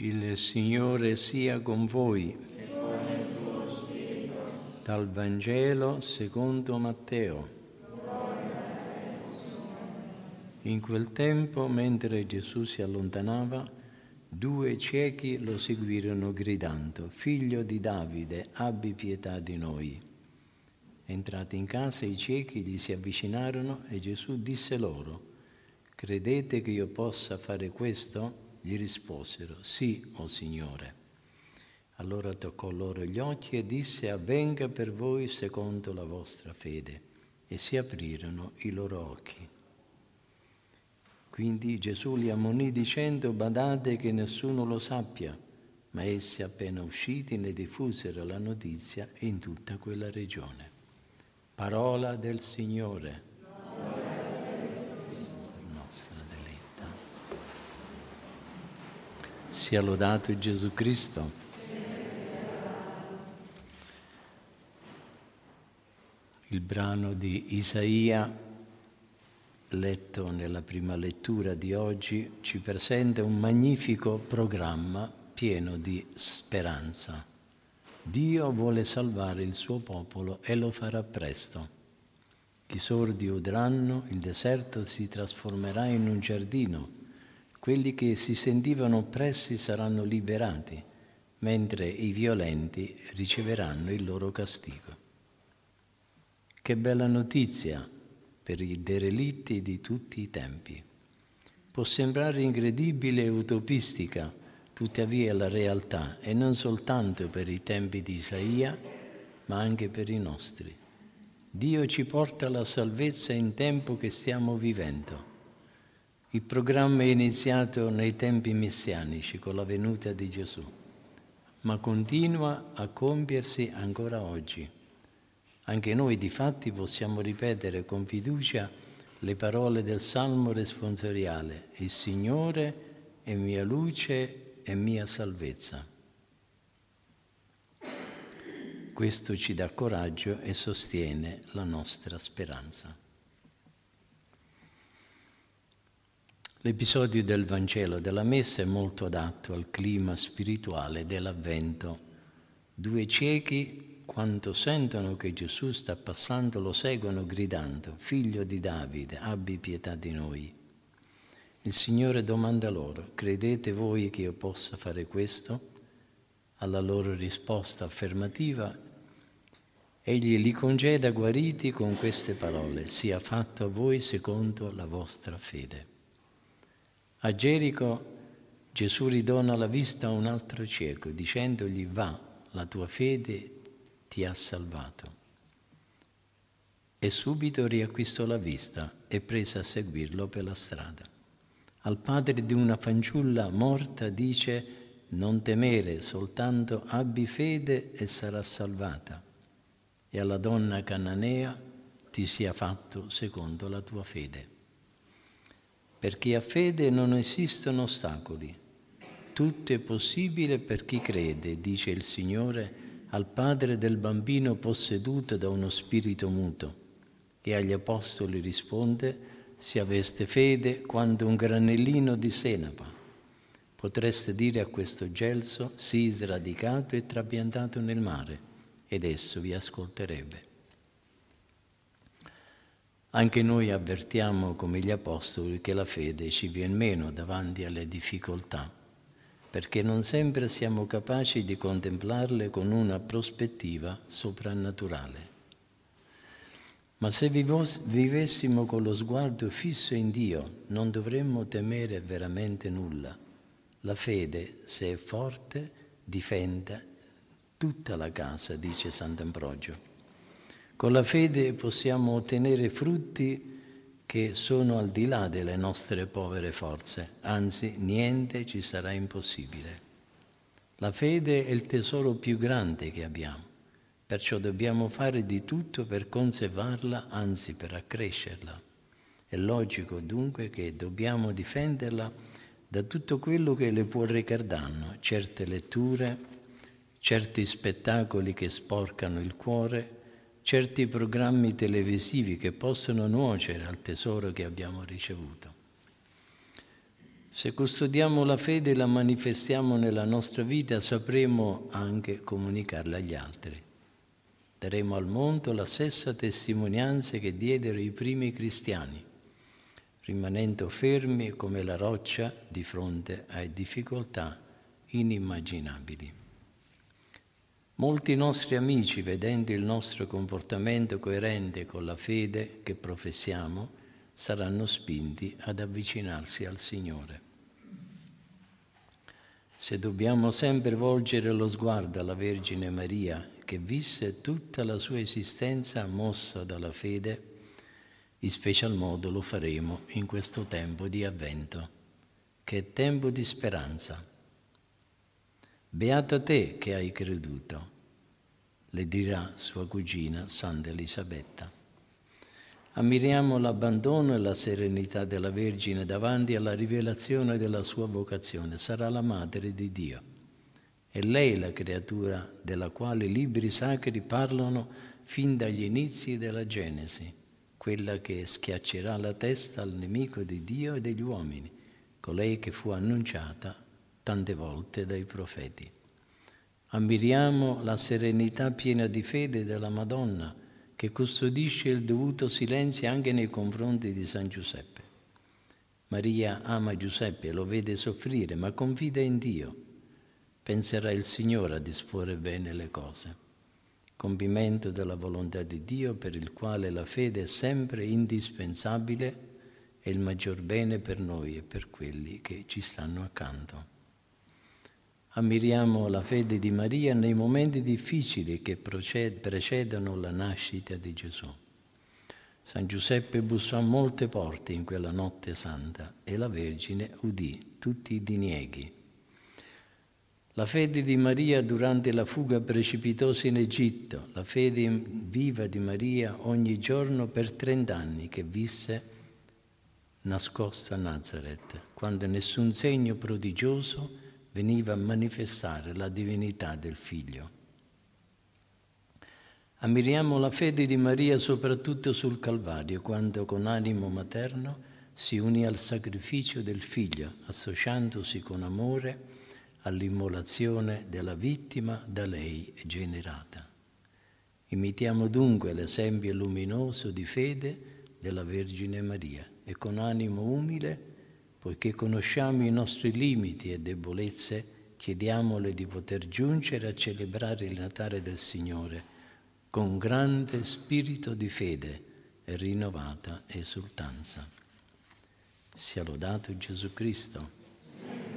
Il Signore sia con voi. E con il tuo spirito. Dal Vangelo secondo Matteo. In quel tempo, mentre Gesù si allontanava, 2 ciechi lo seguirono gridando: «Figlio di Davide, abbi pietà di noi». Entrati in casa, i ciechi gli si avvicinarono e Gesù disse loro: «Credete che io possa fare questo?» Gli risposero: «Sì, o Signore». Allora toccò loro gli occhi e disse: «Avvenga per voi secondo la vostra fede». E si aprirono i loro occhi. Quindi Gesù li ammonì dicendo: «Badate che nessuno lo sappia». Ma essi, appena usciti, ne diffusero la notizia in tutta quella regione. Parola del Signore. Nostra deletta. Sia lodato Gesù Cristo. Il brano di Isaia, letto nella prima lettura di oggi, ci presenta un magnifico programma pieno di speranza. Dio vuole salvare il suo popolo e lo farà presto. I sordi udranno, il deserto si trasformerà in un giardino, quelli che si sentivano oppressi saranno liberati, mentre i violenti riceveranno il loro castigo. Che bella notizia per i derelitti di tutti i tempi. Può sembrare incredibile e utopistica, tuttavia è la realtà, e non soltanto per i tempi di Isaia, ma anche per i nostri. Dio ci porta alla salvezza in tempo che stiamo vivendo. Il programma è iniziato nei tempi messianici con la venuta di Gesù, ma continua a compiersi ancora oggi. Anche noi difatti possiamo ripetere con fiducia le parole del Salmo responsoriale: «Il Signore è mia luce e mia salvezza». Questo ci dà coraggio e sostiene la nostra speranza. L'episodio del Vangelo della Messa è molto adatto al clima spirituale dell'Avvento. 2 ciechi, quando sentono che Gesù sta passando, lo seguono gridando: «Figlio di Davide, abbi pietà di noi». Il Signore domanda loro: «Credete voi che io possa fare questo?» Alla loro risposta affermativa, Egli li congeda guariti con queste parole: «Sia fatto a voi secondo la vostra fede». A Gerico Gesù ridona la vista a un altro cieco, dicendogli: «Va, la tua fede ti ha salvato». E subito riacquistò la vista e prese a seguirlo per la strada. Al padre di una fanciulla morta dice: «Non temere, soltanto abbi fede e sarà salvata». E alla donna cananea: «Ti sia fatto secondo la tua fede». Per chi ha fede non esistono ostacoli. Tutto è possibile per chi crede, dice il Signore al padre del bambino posseduto da uno spirito muto. E agli apostoli risponde: «Se aveste fede quanto un granellino di senape, potreste dire a questo gelso: sii sradicato e trapiantato nel mare, ed esso vi ascolterebbe». Anche noi avvertiamo, come gli apostoli, che la fede ci viene meno davanti alle difficoltà, perché non sempre siamo capaci di contemplarle con una prospettiva soprannaturale. Ma se vivessimo con lo sguardo fisso in Dio, non dovremmo temere veramente nulla. La fede, se è forte, difende tutta la casa, dice Sant'Ambrogio. Con la fede possiamo ottenere frutti che sono al di là delle nostre povere forze, anzi niente ci sarà impossibile. La fede è il tesoro più grande che abbiamo, perciò dobbiamo fare di tutto per conservarla, anzi per accrescerla. È logico dunque che dobbiamo difenderla da tutto quello che le può recar danno, certe letture, certi spettacoli che sporcano il cuore, certi programmi televisivi che possono nuocere al tesoro che abbiamo ricevuto. Se custodiamo la fede e la manifestiamo nella nostra vita, sapremo anche comunicarla agli altri. Daremo al mondo la stessa testimonianza che diedero i primi cristiani, rimanendo fermi come la roccia di fronte a difficoltà inimmaginabili. Molti nostri amici, vedendo il nostro comportamento coerente con la fede che professiamo, saranno spinti ad avvicinarsi al Signore. Se dobbiamo sempre volgere lo sguardo alla Vergine Maria, che visse tutta la sua esistenza mossa dalla fede, in special modo lo faremo in questo tempo di Avvento, che è tempo di speranza. Beata te che hai creduto, le dirà sua cugina Santa Elisabetta. Ammiriamo l'abbandono e la serenità della Vergine davanti alla rivelazione della sua vocazione. Sarà la Madre di Dio. È lei la creatura della quale i libri sacri parlano fin dagli inizi della Genesi, quella che schiaccerà la testa al nemico di Dio e degli uomini, colei che fu annunciata tante volte dai profeti. Ammiriamo la serenità piena di fede della Madonna, che custodisce il dovuto silenzio anche nei confronti di San Giuseppe. Maria ama Giuseppe, lo vede soffrire, ma confida in Dio. Penserà il Signore a disporre bene le cose. Compimento della volontà di Dio, per il quale la fede è sempre indispensabile e il maggior bene per noi e per quelli che ci stanno accanto. Ammiriamo la fede di Maria nei momenti difficili che precedono la nascita di Gesù. San Giuseppe bussò a molte porte in quella notte santa e la Vergine udì tutti i dinieghi. La fede di Maria durante la fuga precipitosa in Egitto, la fede viva di Maria ogni giorno per 30 anni che visse nascosta a Nazareth, quando nessun segno prodigioso veniva a manifestare la divinità del Figlio. Ammiriamo la fede di Maria soprattutto sul Calvario, quando con animo materno si unì al sacrificio del Figlio, associandosi con amore all'immolazione della vittima da lei generata. Imitiamo dunque l'esempio luminoso di fede della Vergine Maria e con animo umile, poiché conosciamo i nostri limiti e debolezze, chiediamole di poter giungere a celebrare il Natale del Signore con grande spirito di fede e rinnovata esultanza. Sia lodato Gesù Cristo.